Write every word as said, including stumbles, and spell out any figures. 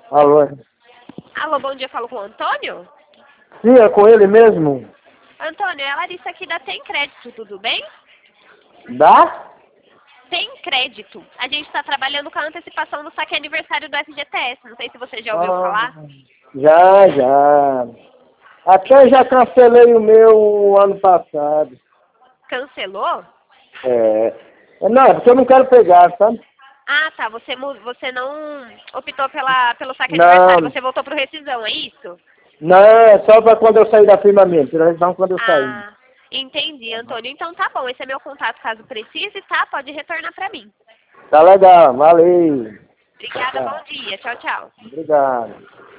Alô? Alô, bom dia, falo com o Antônio? Sim, é com ele mesmo? Antônio, é a Larissa aqui da Tem Crédito, tudo bem? Dá? Tem Crédito. A gente está trabalhando com a antecipação do saque aniversário do F G T S. Não sei se você já ouviu Ah, falar. já, já. Até já cancelei o meu ano passado. Cancelou? É. Não, é porque eu não quero pegar, sabe? Ah, tá. Você, mu- você não optou pela, pelo saque aniversário. Não, Você voltou pro rescisão, é isso? não, é só pra quando eu sair da firma mesmo. Não quando eu sair. Ah, entendi, Antônio. Então tá bom. Esse é meu contato caso precise, tá? Pode retornar pra mim. Tá legal, valeu. Obrigada, Tá, bom dia. Tchau, tchau. obrigado.